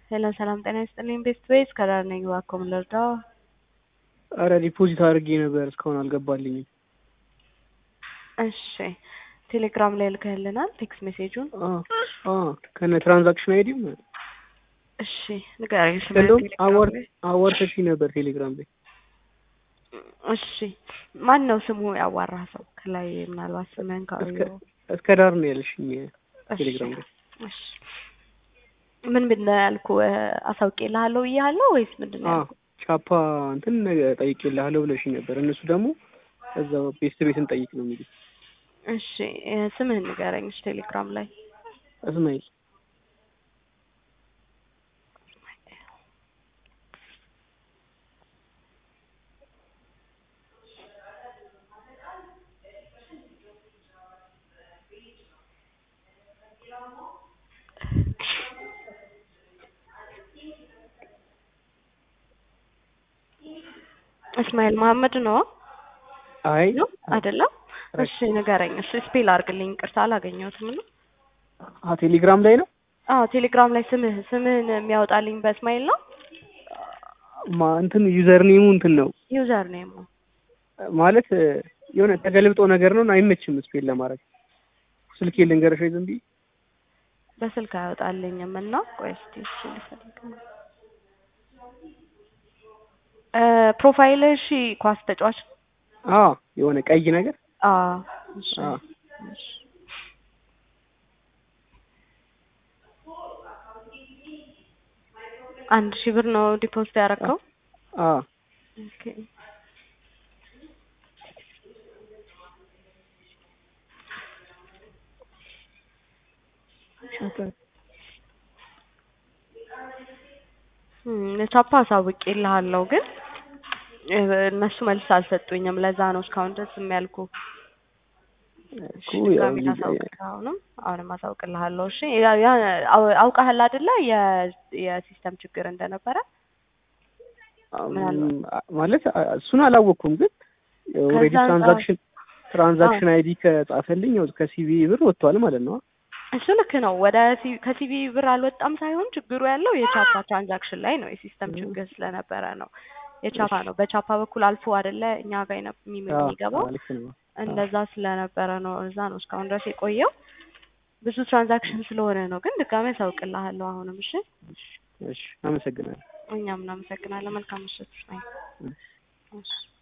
ሄሎ ሰላም ጤና ይስጥልኝ ቤስት ዌይስ ከዳር ነኝ እባክዎ ምን ልርዳዎ? ኧረ ዲፖዚት አድርጌ ነበር እስካሁን አልገባልኝም። እሺ ቴሌግራም ላይ ልከህልናል ቴክስት ሜሴጁን? ከነ ትራንዛክሽን አይዲም እሺ ንገረኝ አዋርተሽኝ ነበር ቴሌግራም ላይ። እሺ ማን ነው ስሙ ያዋራህ ሰው? ከላይ ምናልባት ስምህን ካወየው እስከ ዳር ነው ያልሽኝ ቴሌግራም ላይ። እሺ ምን ያልኩህ አሳውቄልሃለሁ ብዬሃለሁ ወይስ ምንድነው ያልኩህ? ቻፓ እንትን ጠይቄልሃለሁ ብለሽኝ ነበር። እነሱ ደግሞ እዛው ቤስት ቤትን ጠይቅ ነው የሚሉት። እሺ ስምህን ንገረኝ ቴሌግራም ላይ። እስማኤል እስማኤል መሐመድ ነው? አይ ነው አይደለም? እሺ ንገረኝ። እሺ ስፔል አድርግልኝ ቅርታ አላገኘሁትም ነው። ቴሌግራም ላይ ነው? ቴሌግራም ላይ ስምህን የሚያወጣልኝ በእስማኤል ነው? እንትን ዩዘር ኔሙ እንትን ነው። ዩዘር ኔሙ ማለት የሆነ ተገልብጦ ነገር ነው አይመችም ስፔል ለማድረግ። ስልኬ ልንገርሽ ዝም ብዬ በስልክ አያወጣልኝም እና ቆይ እስኪ እሺ ልፈልግ ነው። ፕሮፋይል እሺ ኳስ ተጫዋች የሆነ ቀይ ነገር እሺ እሺ 1000 ብር ነው ዲፖዚት ያደረከው? ኦኬ ለቻፓ አሳውቄልሃለሁ ግን እነሱ መልስ አልሰጡኝም። ለዛ ነው እስካሁን ድረስ የሚያልኩ። ድጋሚ አሁንም አሳውቅልሃለሁ። እሺ አውቀሃል አይደለ የሲስተም ችግር እንደነበረ? ማለት እሱን አላወቅኩም ግን ኦልሬዲ ትራንዛክሽን አይዲ ከጻፈልኝ ከሲቪ ብር ወጥቷል ማለት ነው። እሱ ልክ ነው። ከሲቪ ብር አልወጣም ሳይሆን ችግሩ ያለው የቻፓ ትራንዛክሽን ላይ ነው። የሲስተም ችግር ስለነበረ ነው። የቻፓ ነው በቻፓ በኩል አልፎ አይደለ እኛ ጋር የሚገባው እንደዛ ስለነበረ ነው። እዛ ነው እስካሁን ድረስ የቆየው። ብዙ ትራንዛክሽን ስለሆነ ነው። ግን ድጋሜ አሳውቅልሃለሁ አሁንም። እሺ እሺ አመሰግናለሁ። እኛም እናመሰግናለን። መልካም ምሽት። እሺ